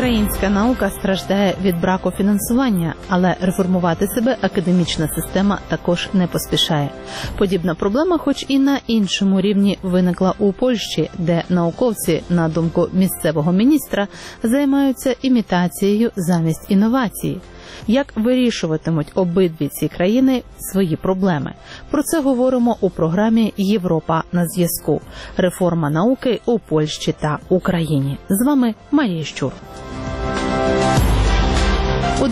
Українська наука страждає від браку фінансування, але реформувати себе академічна система також не поспішає. Подібна проблема, хоч і на іншому рівні, виникла у Польщі, де науковці, на думку місцевого міністра, займаються імітацією замість інновації. Як вирішуватимуть обидві ці країни свої проблеми? Про це говоримо у програмі «Європа на зв'язку». Реформа науки у Польщі та Україні. З вами Марія Щур. У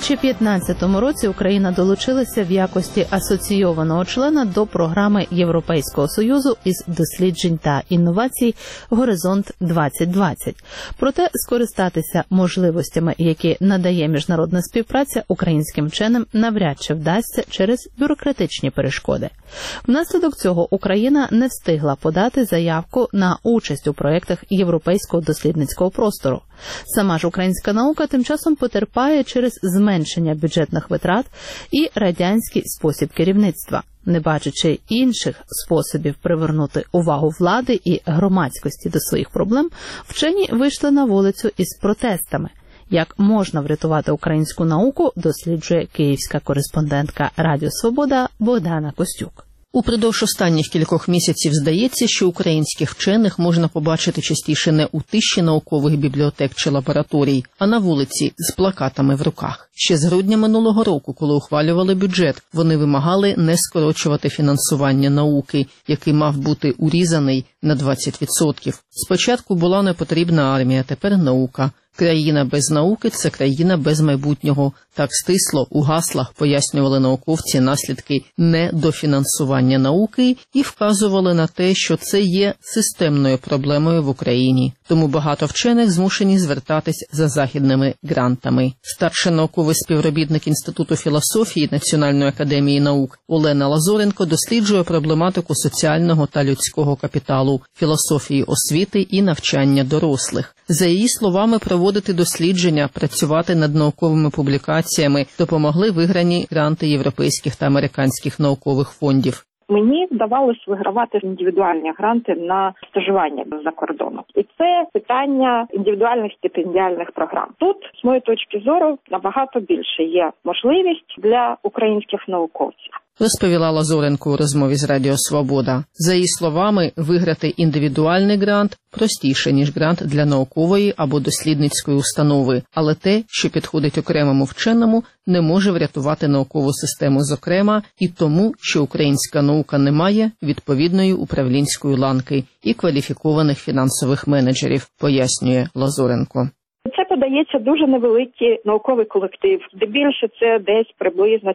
2015 році Україна долучилася в якості асоційованого члена до програми Європейського Союзу із досліджень та інновацій «Горизонт-2020». Проте скористатися можливостями, які надає міжнародна співпраця, українським вченим навряд чи вдасться через бюрократичні перешкоди. Внаслідок цього Україна не встигла подати заявку на участь у проєктах Європейського дослідницького простору. Сама ж українська наука тим часом потерпає через зменшення бюджетних витрат і радянський спосіб керівництва. Не бачачи інших способів привернути увагу влади і громадськості до своїх проблем, вчені вийшли на вулицю із протестами. Як можна врятувати українську науку, досліджує київська кореспондентка Радіо Свобода Богдана Костюк. Упродовж останніх кількох місяців здається, що українських вчених можна побачити частіше не у тиші наукових бібліотек чи лабораторій, а на вулиці з плакатами в руках. Ще з грудня минулого року, коли ухвалювали бюджет, вони вимагали не скорочувати фінансування науки, який мав бути урізаний на 20%. Спочатку була непотрібна армія, тепер наука. Країна без науки – це країна без майбутнього. Так стисло у гаслах пояснювали науковці наслідки недофінансування науки і вказували на те, що це є системною проблемою в Україні. Тому багато вчених змушені звертатись за західними грантами. Старший науковий співробітник Інституту філософії Національної академії наук Олена Лазоренко досліджує проблематику соціального та людського капіталу, філософії освіти і навчання дорослих. За її словами, проводити дослідження, працювати над науковими публікаціями допомогли виграні гранти європейських та американських наукових фондів. Мені вдавалося вигравати індивідуальні гранти на стажування за кордоном. І це питання індивідуальних стипендіальних програм. Тут, з моєї точки зору, набагато більше є можливість для українських науковців. Розповіла Лазоренко у розмові з Радіо Свобода. За її словами, виграти індивідуальний грант простіше, ніж грант для наукової або дослідницької установи. Але те, що підходить окремому вченому, не може врятувати наукову систему зокрема і тому, що українська наука не має відповідної управлінської ланки і кваліфікованих фінансових менеджерів, пояснює Лазоренко. Це подається дуже невеликий науковий колектив, де більше це десь приблизно 4-5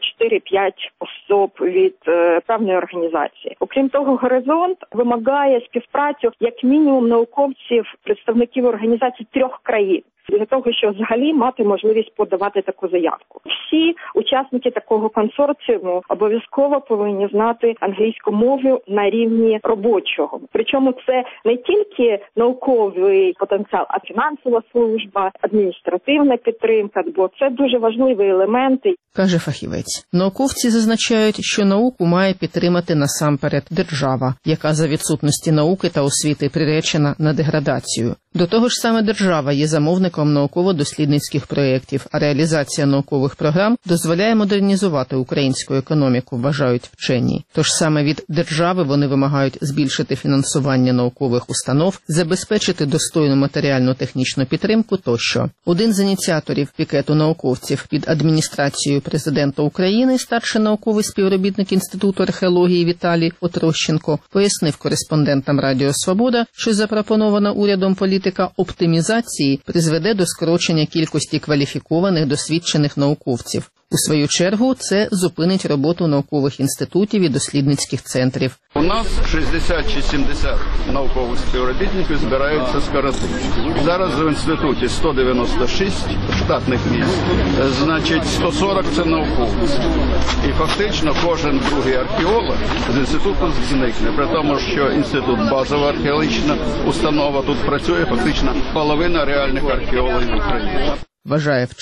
особ від певної організації. Окрім того, «Горизонт» вимагає співпрацю як мінімум науковців, представників організацій 3 країн. Для того, щоб взагалі мати можливість подавати таку заявку. Всі учасники такого консорціуму обов'язково повинні знати англійську мову на рівні робочого. Причому це не тільки науковий потенціал, а фінансова служба, адміністративна підтримка, бо це дуже важливі елементи. Каже фахівець. Науковці зазначають, що науку має підтримати насамперед держава, яка за відсутності науки та освіти приречена на деградацію. До того ж саме держава є замовником науково-дослідницьких проєктів, а реалізація наукових програм дозволяє модернізувати українську економіку, вважають вчені. Тож саме від держави вони вимагають збільшити фінансування наукових установ, забезпечити достойну матеріально-технічну підтримку тощо. Один з ініціаторів пікету науковців під адміністрацією президента України, старший науковий співробітник Інституту археології Віталій Отрощенко, пояснив кореспондентам Радіо Свобода, що запропонована урядом політика оптимізації призведе до скорочення кількості кваліфікованих досвідчених науковців. У свою чергу, це зупинить роботу наукових інститутів і дослідницьких центрів. У нас 60 чи 70 наукових співробітників збираються скоротити. Зараз в інституті 196 штатних місць, значить 140 – це науковці. І фактично кожен другий археолог з інституту зникне. При тому, що інститут базова археологічна установа тут працює фактично половина реальних археологів України. Вважає вчений.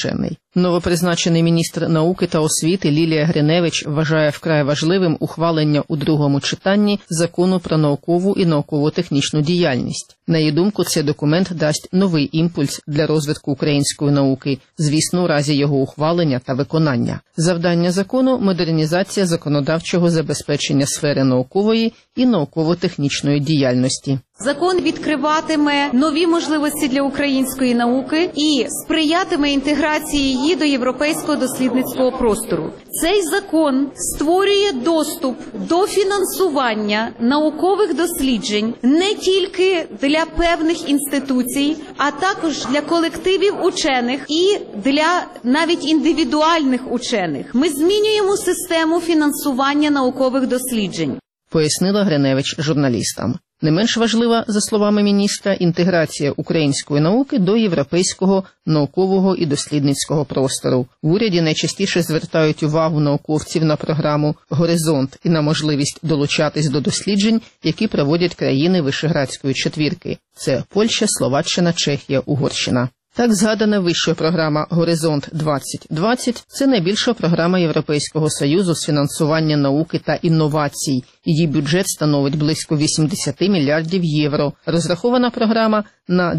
Новопризначений міністр науки та освіти Лілія Гриневич вважає вкрай важливим ухвалення у другому читанні Закону про наукову і науково-технічну діяльність. На її думку, цей документ дасть новий імпульс для розвитку української науки, звісно, у разі його ухвалення та виконання. Завдання закону – модернізація законодавчого забезпечення сфери наукової і науково-технічної діяльності. Закон відкриватиме нові можливості для української науки і сприятиме інтеграції її до європейського дослідницького простору. Цей закон створює доступ до фінансування наукових досліджень не тільки для певних інституцій, а також для колективів учених і для навіть індивідуальних учених. Ми змінюємо систему фінансування наукових досліджень. Пояснила Гриневич журналістам. Не менш важлива, за словами міністра, інтеграція української науки до європейського наукового і дослідницького простору. В уряді найчастіше звертають увагу науковців на програму «Горизонт» і на можливість долучатись до досліджень, які проводять країни Вишеградської четвірки. Це Польща, Словаччина, Чехія, Угорщина. Так згадана вища програма «Горизонт-2020» – це найбільша програма Європейського Союзу з фінансування науки та інновацій. Її бюджет становить близько 80 мільярдів євро. Розрахована програма на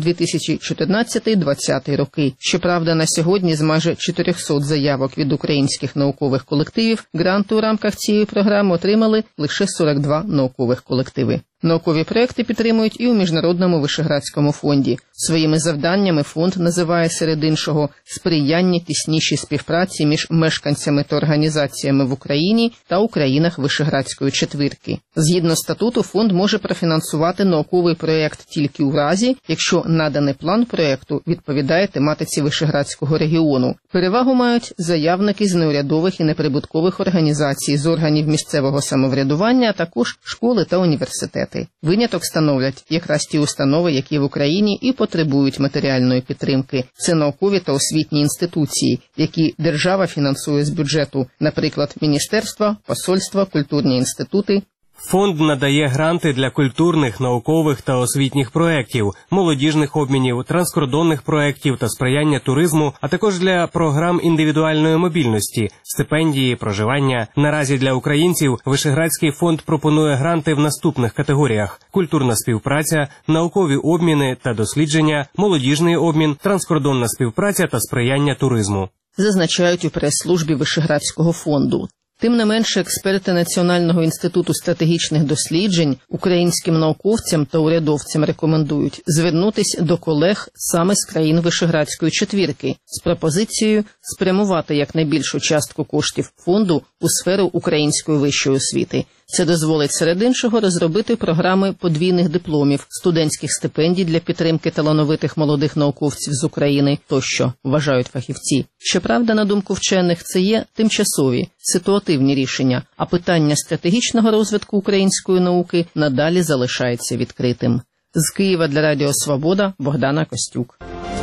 2014-2020 роки. Щоправда, на сьогодні з майже 400 заявок від українських наукових колективів гранти у рамках цієї програми отримали лише 42 наукових колективи. Наукові проекти підтримують і у Міжнародному Вишеградському фонді. Своїми завданнями фонд називає, серед іншого, сприяння тіснішій співпраці між мешканцями та організаціями в Україні та у країнах Вишеградської четвірки. Згідно статуту, фонд може профінансувати науковий проєкт тільки у разі, якщо наданий план проєкту відповідає тематиці Вишеградського регіону. Перевагу мають заявники з неурядових і неприбуткових організацій, з органів місцевого самоврядування, а також школи та університети. Виняток становлять якраз ті установи, які в Україні і потребують матеріальної підтримки. Це наукові та освітні інституції, які держава фінансує з бюджету, наприклад, міністерства, посольства, культурні інститути. Фонд надає гранти для культурних, наукових та освітніх проєктів, молодіжних обмінів, транскордонних проєктів та сприяння туризму, а також для програм індивідуальної мобільності, стипендії, проживання. Наразі для українців Вишеградський фонд пропонує гранти в наступних категоріях: культурна співпраця, наукові обміни та дослідження, молодіжний обмін, транскордонна співпраця та сприяння туризму. Зазначають у прес-службі Вишеградського фонду. Тим не менше, експерти Національного інституту стратегічних досліджень українським науковцям та урядовцям рекомендують звернутися до колег саме з країн Вишеградської четвірки з пропозицією спрямувати якнайбільшу частку коштів фонду у сферу української вищої освіти. Це дозволить, серед іншого, розробити програми подвійних дипломів, студентських стипендій для підтримки талановитих молодих науковців з України тощо, вважають фахівці. Щоправда, на думку вчених, це є тимчасові, ситуативні рішення, а питання стратегічного розвитку української науки надалі залишається відкритим. З Києва для Радіо Свобода Богдана Костюк.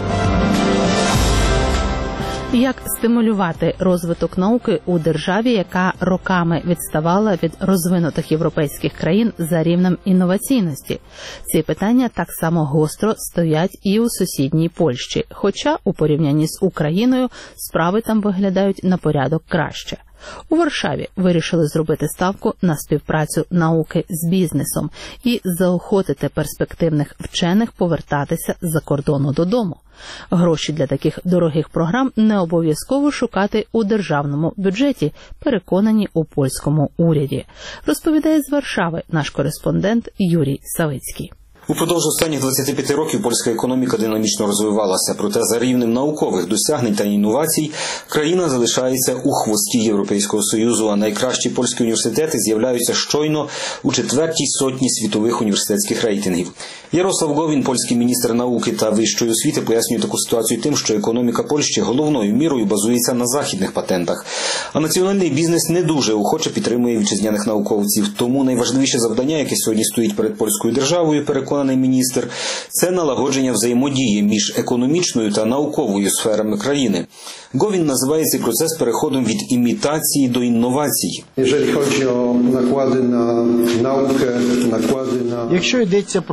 Як стимулювати розвиток науки у державі, яка роками відставала від розвинутих європейських країн за рівнем інноваційності? Ці питання так само гостро стоять і у сусідній Польщі, хоча у порівнянні з Україною справи там виглядають на порядок краще. У Варшаві вирішили зробити ставку на співпрацю науки з бізнесом і заохотити перспективних вчених повертатися з-за кордону додому. Гроші для таких дорогих програм не обов'язково шукати у державному бюджеті, переконані у польському уряді. Розповідає з Варшави наш кореспондент Юрій Савицький. Упродовж останніх 25 років польська економіка динамічно розвивалася, проте за рівнем наукових досягнень та інновацій країна залишається у хвості Європейського Союзу, а найкращі польські університети з'являються щойно у 4-й сотні світових університетських рейтингів. Ярослав Говін, польський міністр науки та вищої освіти, пояснює таку ситуацію тим, що економіка Польщі головною мірою базується на західних патентах, а національний бізнес не дуже охоче підтримує вітчизняних науковців. Тому найважливіше завдання, яке сьогодні стоїть перед польською державою, переконаний міністр, це налагодження взаємодії між економічною та науковою сферами країни. Говін називає цей процес переходом від імітації до інновацій. Якщо йдеться про інвестиції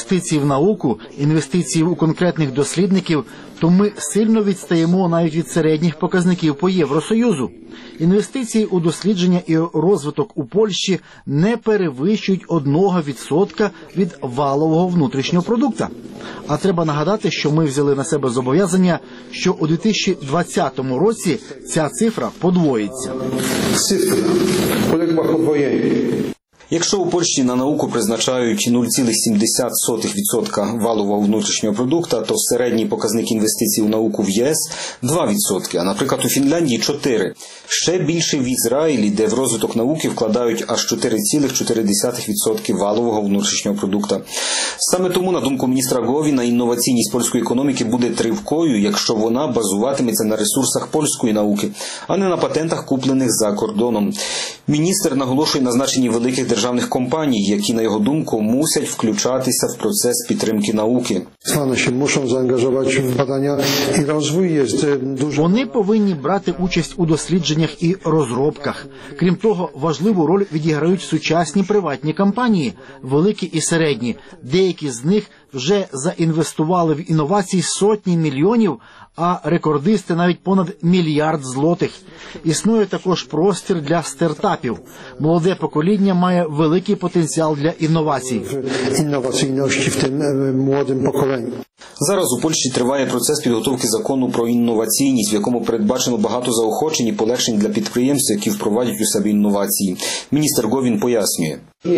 інвестиції в науку, інвестиції у конкретних дослідників, то ми сильно відстаємо навіть від середніх показників по Євросоюзу. Інвестиції у дослідження і розвиток у Польщі не перевищують 1% від валового внутрішнього продукту. А треба нагадати, що ми взяли на себе зобов'язання, що у 2020 році ця цифра подвоїться. Цифра полегла подвоєння. Якщо у Польщі на науку призначають 0,70% валового внутрішнього продукту, то середній показник інвестицій у науку в ЄС – 2%, а, наприклад, у Фінляндії – 4%. Ще більше в Ізраїлі, де в розвиток науки вкладають аж 4,4% валового внутрішнього продукту. Саме тому, на думку міністра Говіна, інноваційність польської економіки буде тривкою, якщо вона базуватиметься на ресурсах польської науки, а не на патентах, куплених за кордоном. Міністр наголошує на значенні великих державних компаній, які, на його думку, мусять включатися в процес підтримки науки. Вони повинні брати участь у дослідженнях і розробках. Крім того, важливу роль відіграють сучасні приватні компанії, великі і середні. Деякі з них вже заінвестували в інновації сотні мільйонів, а рекордисти навіть понад 1 мільярд злотих. Існує також простір для стартапів. Молоде покоління має великий потенціал для інновацій. Інноваційності в тим молодим поколенню. Зараз у Польщі триває процес підготовки закону про інноваційність, в якому передбачено багато заохочень і полегшень для підприємств, які впроваджують у себе інновації. Міністр Говін пояснює.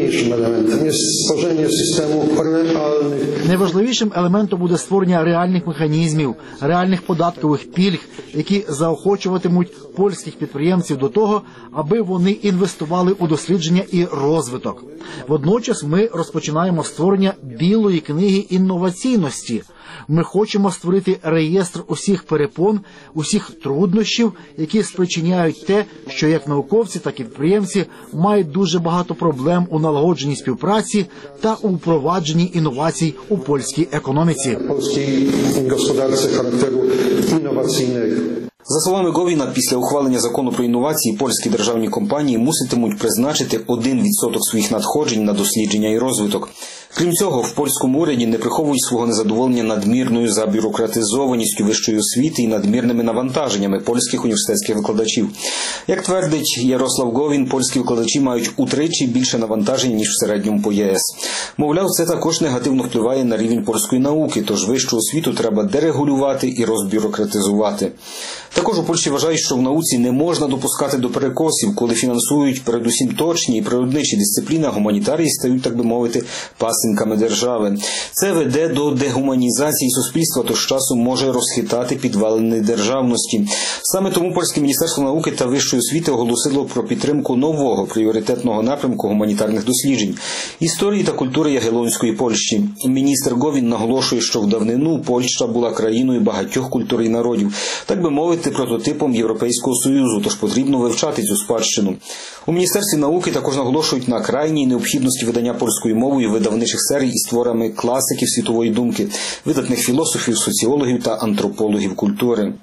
Найважливішим елементом буде створення реальних механізмів, реальних податкових пільг, які заохочуватимуть польських підприємців до того, аби вони інвестували у дослідження і розвиток. Водночас ми розпочинаємо створення білої книги інноваційності. Ми хочемо створити реєстр усіх перепон, усіх труднощів, які спричиняють те, що як науковці, так і підприємці мають дуже багато проблем у налагодженні співпраці та у впровадженні інновацій у польській економіці. Польській господарці характеру інноваційного. За словами Говіна, після ухвалення закону про інновації польські державні компанії муситимуть призначити 1% своїх надходжень на дослідження і розвиток. Крім цього, в польському уряді не приховують свого незадоволення надмірною забюрократизованістю вищої освіти і надмірними навантаженнями польських університетських викладачів. Як твердить Ярослав Говін, польські викладачі мають утричі більше навантажень, ніж в середньому по ЄС. Мовляв, це також негативно впливає на рівень польської науки, тож вищу освіту треба дерегулювати і розбюрократизувати. Також у Польщі вважають, що в науці не можна допускати до перекосів, коли фінансують передусім точні і природничі дисципліни, а гуманітарії стають, так би мовити, пасинками держави. Це веде до дегуманізації суспільства, тож часом може розхитати підвалини державності. Саме тому Польське міністерство науки та вищої освіти оголосило про підтримку нового пріоритетного напрямку гуманітарних досліджень – історії та культури Ягелонської Польщі. Міністр Говін наголошує, що в давнину Польща була країною багатьох культур і народів, так би мовити, прототипом Європейського Союзу, тож потрібно вивчати цю спадщину. У Міністерстві науки також наголошують на крайній необхідності видання польською мовою видавничих серій із творами класиків світової думки, видатних філософів, соціологів та антропологів культури.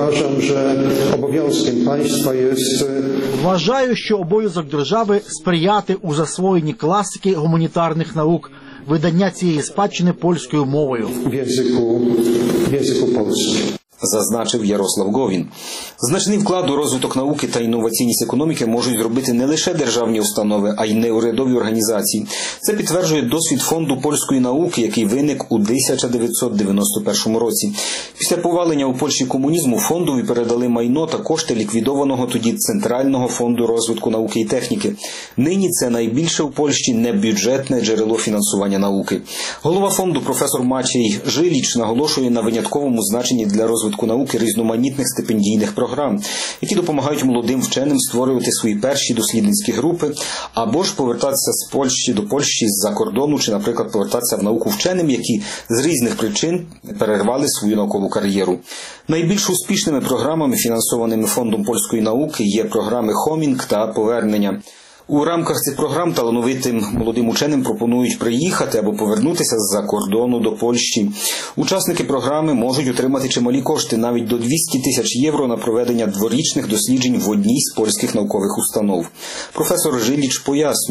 Вважаю, що обов'язок держави сприяти у засвоєнні класики гуманітарних наук, видання цієї спадщини польською мовою. В язику польському. Зазначив Ярослав Говін. Значний вклад у розвиток науки та інноваційність економіки можуть зробити не лише державні установи, а й неурядові організації. Це підтверджує досвід Фонду польської науки, який виник у 1991 році. Після повалення у Польщі комунізму фондові передали майно та кошти ліквідованого тоді Центрального фонду розвитку науки і техніки. Нині це найбільше у Польщі небюджетне джерело фінансування науки. Голова фонду професор Мачей Жиліч наголошує на винятковому значенні для розвитку науки різноманітних стипендійних програм, які допомагають молодим вченим створювати свої перші дослідницькі групи, або ж повертатися з Польщі до Польщі з-за кордону, чи, наприклад, повертатися в науку вченим, які з різних причин перервали свою наукову кар'єру. Найбільш успішними програмами, фінансованими Фондом польської науки, є програми «Хомінг» та «Повернення». У рамках цих програм талановитим молодим ученим пропонують приїхати або повернутися з-за кордону до Польщі. Учасники програми можуть отримати чималі кошти, навіть до 200 тисяч євро на проведення дворічних досліджень в одній з польських наукових установ. Професор Жиліч пояснює.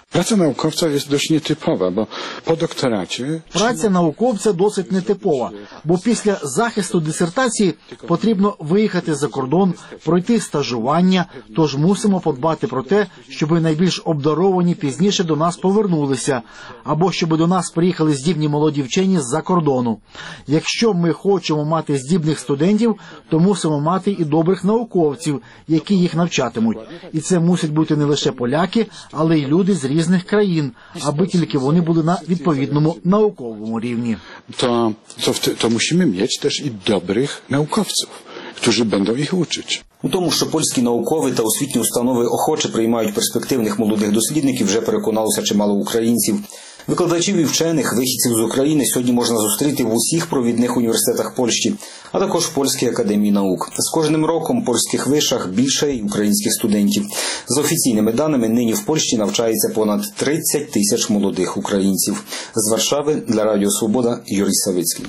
Praca naukowca jest dość nietypowa, bo po doktoracie... Праця науковця досить нетипова, бо після захисту дисертації потрібно виїхати за кордон, пройти стажування, тож мусимо подбати про те, щоб найбільш обдаровані пізніше до нас повернулися, або щоб до нас приїхали здібні молоді вчені з-за кордону. Якщо ми хочемо мати здібних студентів, то мусимо мати і добрих науковців, які їх навчатимуть. І це мусять бути не лише поляки, але й люди з різних країн, аби тільки вони були на відповідному науковому рівні. To musimy mieć też i dobrych naukowców, którzy będą ich uczyć. У тому, що польські наукові та освітні установи охоче приймають перспективних молодих дослідників, вже переконалося чимало українців. Викладачів і вчених, вихідців з України сьогодні можна зустріти в усіх провідних університетах Польщі, а також в Польській академії наук. З кожним роком в польських вишах більше і українських студентів. За офіційними даними, нині в Польщі навчається понад 30 тисяч молодих українців. З Варшави для Радіо Свобода Юрій Савицький.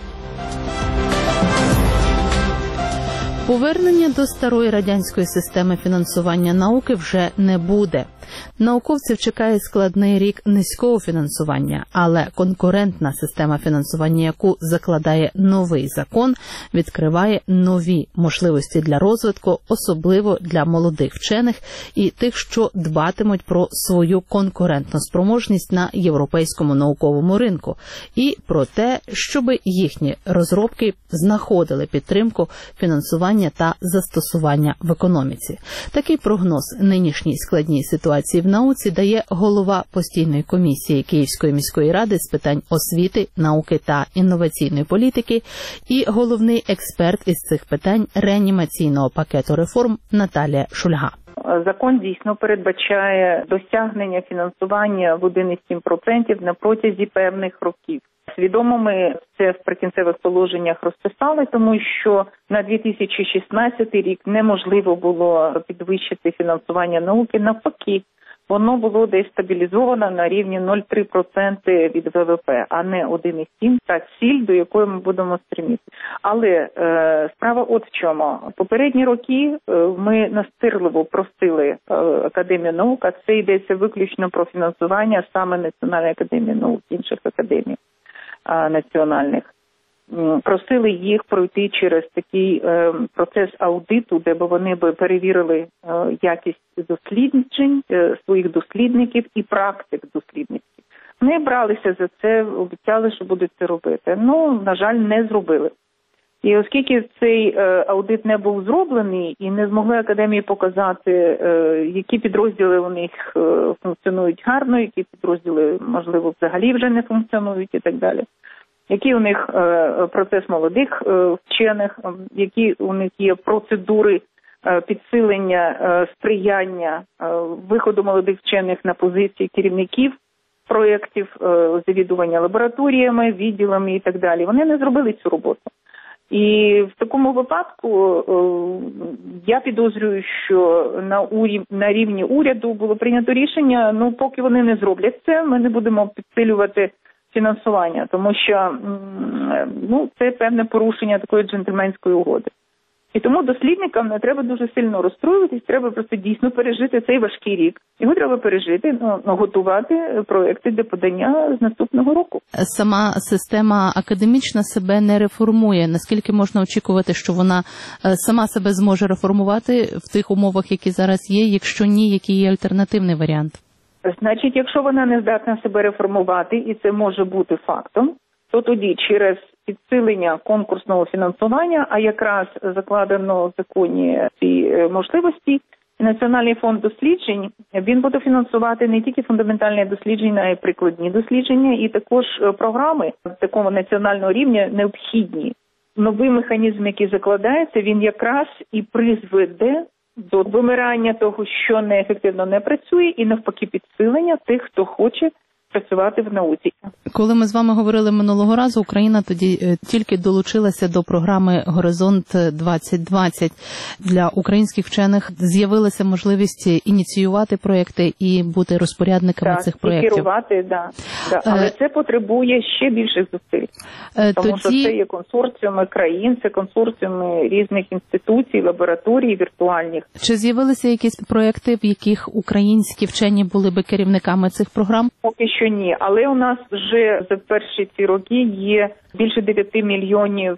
Повернення до старої радянської системи фінансування науки вже не буде. Науковців чекає складний рік низького фінансування, але конкурентна система фінансування, яку закладає новий закон, відкриває нові можливості для розвитку, особливо для молодих вчених і тих, що дбатимуть про свою конкурентну спроможність на європейському науковому ринку, і про те, щоб їхні розробки знаходили підтримку, фінансування та застосування в економіці. Такий прогноз нинішній складній ситуації в науці дає голова постійної комісії Київської міської ради з питань освіти, науки та інноваційної політики і головний експерт із цих питань реанімаційного пакету реформ Наталія Шульга. Закон дійсно передбачає досягнення фінансування в 1,7% на протязі певних років. Свідомо ми це в прикінцевих положеннях розписали, тому що на 2016 рік неможливо було підвищити фінансування науки. Навпаки, воно було десь стабілізовано на рівні 0,3% від ВВП, а не 1,7%, та ціль, до якої ми будемо стремитися. Але справа от в чому. Попередні роки ми настирливо просили Академію наук, а це йдеться виключно про фінансування саме Національної академії наук, інших академій національних. Просили їх пройти через такий процес аудиту, де б вони перевірили якість досліджень своїх дослідників і практик дослідників. Вони бралися за це, обіцяли, що будуть це робити. На жаль, не зробили. І оскільки цей аудит не був зроблений і не змогли академії показати, які підрозділи у них функціонують гарно, які підрозділи, можливо, взагалі вже не функціонують і так далі. Який у них процес молодих вчених, які у них є процедури підсилення, сприяння виходу молодих вчених на позиції керівників проєктів, завідування лабораторіями, відділами і так далі. Вони не зробили цю роботу. І в такому випадку я підозрюю, що на рівні уряду було прийнято рішення, поки вони не зроблять це, ми не будемо підсилювати фінансування, тому що це певне порушення такої джентльменської угоди. І тому дослідникам не треба дуже сильно розстроюватись, треба просто дійсно пережити цей важкий рік. Його треба пережити, готувати проекти для подання з наступного року. Сама система академічна себе не реформує. Наскільки можна очікувати, що вона сама себе зможе реформувати в тих умовах, які зараз є? Якщо ні, який є альтернативний варіант? Значить, якщо вона не здатна себе реформувати, і це може бути фактом, то тоді через підсилення конкурсного фінансування, а якраз закладено в законі ці можливості, Національний фонд досліджень, він буде фінансувати не тільки фундаментальні дослідження, а й прикладні дослідження, і також програми такого національного рівня необхідні. Новий механізм, який закладається, він якраз і призведе до вимирання того, що неефективно не працює, і навпаки підсилення тих, хто хоче працювати в науці. Коли ми з вами говорили минулого разу, Україна тоді тільки долучилася до програми «Горизонт-2020». Для українських вчених з'явилася можливість ініціювати проєкти і бути розпорядниками цих проєктів. Так, і керувати, да. Але це потребує ще більших зусиль. Тому що це є консорціуми країн, це консорціуми різних інституцій, лабораторій віртуальних. Чи з'явилися якісь проєкти, в яких українські вчені були би керівниками цих програм? Поки що ні, але у нас вже за перші ці роки є більше 9 мільйонів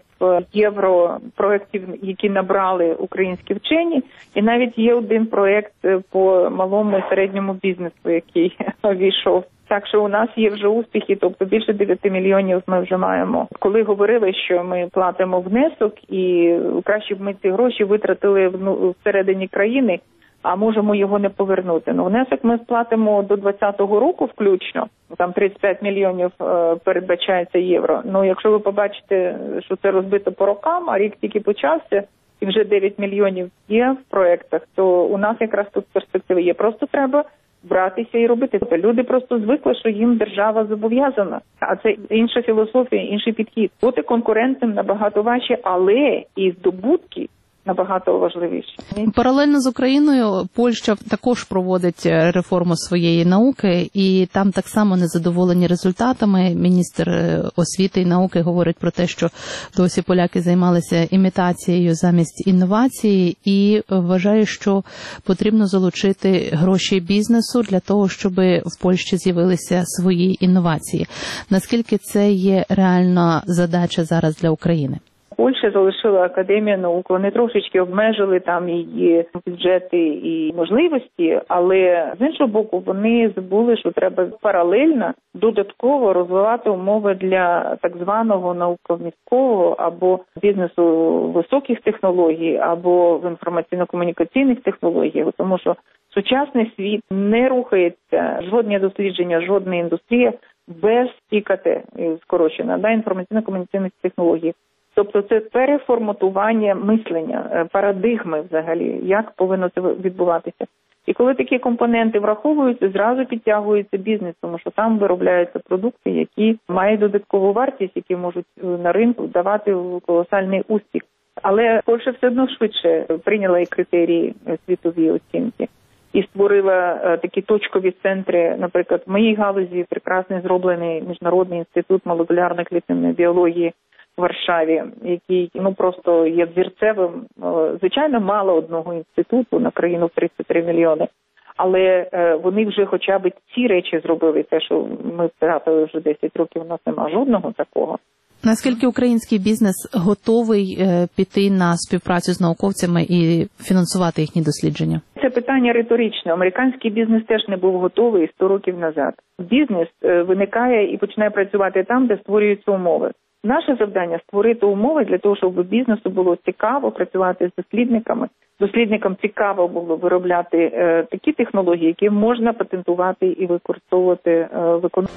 євро проєктів, які набрали українські вчені, і навіть є один проєкт по малому і середньому бізнесу, який війшов. Так що у нас є вже успіхи, тобто більше 9 мільйонів ми вже маємо. Коли говорили, що ми платимо внесок і краще б ми ці гроші витратили всередині країни, а можемо його не повернути. Внесок ми сплатимо до 2020 року включно, там 35 мільйонів передбачається євро. Якщо ви побачите, що це розбито по рокам, а рік тільки почався, і вже 9 мільйонів є в проєктах, то у нас якраз тут перспективи є. Просто треба братися і робити. Люди просто звикли, що їм держава зобов'язана. А це інша філософія, інший підхід. Бути конкурентним набагато важче, але і здобутки набагато важливіше. Паралельно з Україною Польща також проводить реформу своєї науки, і там так само незадоволені результатами. Міністр освіти і науки говорить про те, що досі поляки займалися імітацією замість інновації, і вважає, що потрібно залучити гроші бізнесу для того, щоб в Польщі з'явилися свої інновації. Наскільки це є реальна задача зараз для України? Польща залишила Академію наук, вони трошечки обмежили там її бюджети і можливості, але з іншого боку вони забули, що треба паралельно додатково розвивати умови для так званого науково-міського або бізнесу високих технологій, або в інформаційно-комунікаційних технологіях, тому що сучасний світ не рухається, жодне дослідження, жодна індустрія без ІКТ, скорочено, інформаційно-комунікаційних технологій. Тобто це переформатування мислення, парадигми взагалі, як повинно це відбуватися. І коли такі компоненти враховуються, зразу підтягується бізнес, тому що там виробляються продукти, які мають додаткову вартість, які можуть на ринку давати колосальний успіх. Але Польща все одно швидше прийняла і критерії світові оцінки. І створила такі точкові центри, наприклад, в моїй галузі прекрасний зроблений Міжнародний інститут молекулярно-клітинної біології в Варшаві, який просто є взірцевим. Звичайно, мало одного інституту на країну в 33 мільйони, але вони вже хоча б ці речі зробили, те, що ми втратили вже 10 років, у нас немає жодного такого. Наскільки український бізнес готовий піти на співпрацю з науковцями і фінансувати їхні дослідження? Це питання риторичне. Американський бізнес теж не був готовий 100 років назад. Бізнес виникає і починає працювати там, де створюються умови. Наше завдання – створити умови для того, щоб бізнесу було цікаво працювати з дослідниками. Дослідникам цікаво було виробляти такі технології, які можна патентувати і використовувати в економіці.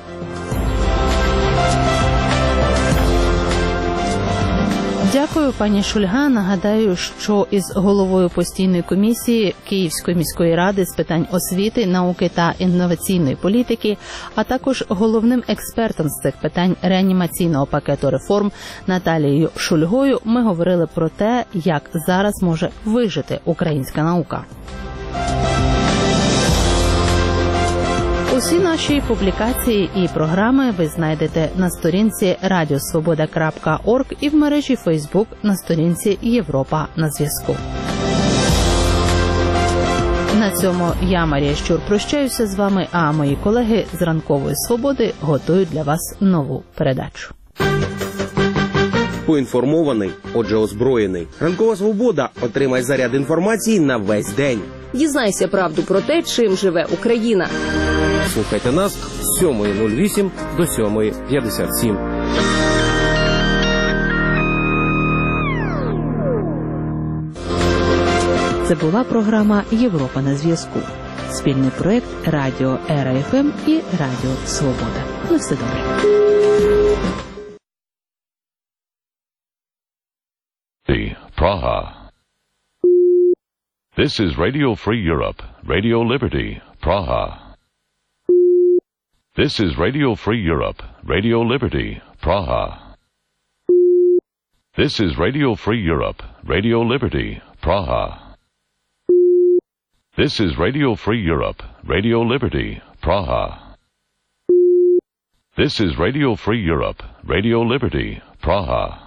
Дякую, пані Шульга. Нагадаю, що із головою постійної комісії Київської міської ради з питань освіти, науки та інноваційної політики, а також головним експертом з цих питань реанімаційного пакету реформ Наталією Шульгою ми говорили про те, як зараз може вижити українська наука. Усі наші публікації і програми ви знайдете на сторінці radiosvoboda.org і в мережі Facebook на сторінці Європа на зв'язку. На цьому я, Марія Щур, прощаюся з вами, а мої колеги з Ранкової Свободи готують для вас нову передачу. Поінформований, отже озброєний. Ранкова Свобода. Отримай заряд інформації на весь день. Дізнайся правду про те, чим живе Україна. Слухайте нас з 7:08 до 7:57. Це була програма «Європа на зв'язку». Спільний проєкт Радіо ЕРА-ФМ і Радіо Свобода. На все добре. Praha. This is Radio Free Europe, Radio Liberty, Praha. This is Radio Free Europe, Radio Liberty, Praha. This is Radio Free Europe, Radio Liberty, Praha. This is Radio Free Europe, Radio Liberty, Praha. This is Radio Free Europe, Radio Liberty, Praha.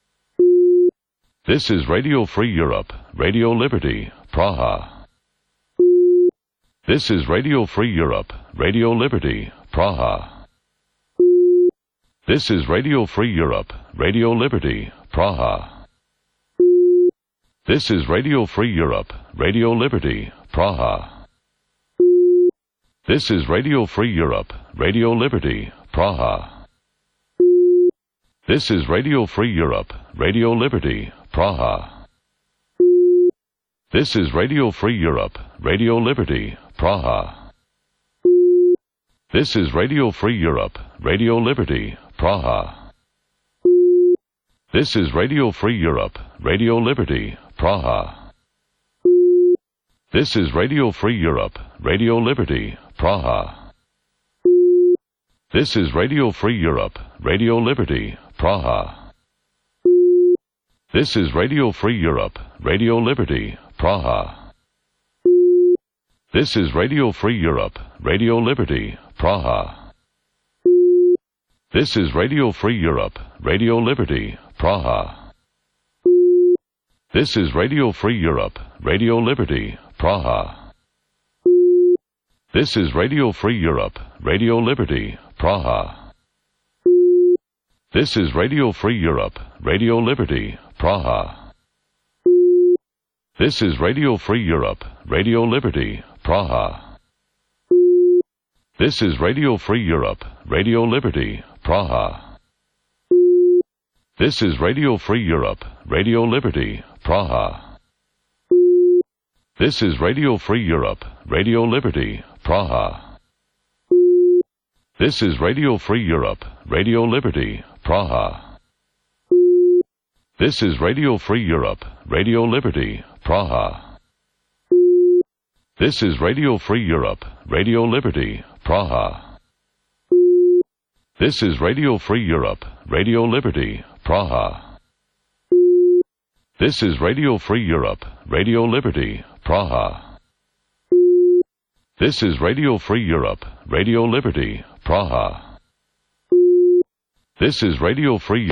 This is Radio Free Europe, Radio Liberty, Praha. This is Radio Free Europe, Radio Liberty, Praha. This is Radio Free Europe, Radio Liberty, Praha. This is Radio Free Europe, Radio Liberty, Praha. This is Radio Free Europe, Radio Liberty, Praha. This is Radio Free Europe, Radio Liberty, Praha. This is Radio Free Europe, Radio Liberty, Praha. This is Radio Free Europe, Radio Liberty, Praha. This is Radio Free Europe, Radio Liberty, Praha. This is Radio Free Europe, Radio Liberty, Praha. This is Radio Free Europe, Radio Liberty, Praha. This is Radio Free Europe, Radio Liberty, Praha. This is Radio Free Europe, Radio Liberty, Praha. This is Radio Free Europe, Radio Liberty, Praha. This is Radio Free Europe, Radio Liberty, Praha. This is Radio Free Europe, Radio Liberty, Praha. This is Radio Free Europe, Radio Liberty, Praha. This is Radio Free Europe, Radio Liberty, Praha. This is Radio Free Europe, Radio Liberty, Praha. This is Radio Free Europe, Radio Liberty, Praha. This is Radio Free Europe, Radio Liberty, Praha. This is Radio Free Europe, Radio Liberty, Praha. This is Radio Free Europe, Radio Liberty, Praha. This is Radio Free Europe, Radio Liberty, Praha. This is Radio Free Europe, Radio Liberty, Praha. This is Radio Free Europe, Radio Liberty, Praha. This is Radio Free Europe, Radio Liberty, Praha. This is Radio Free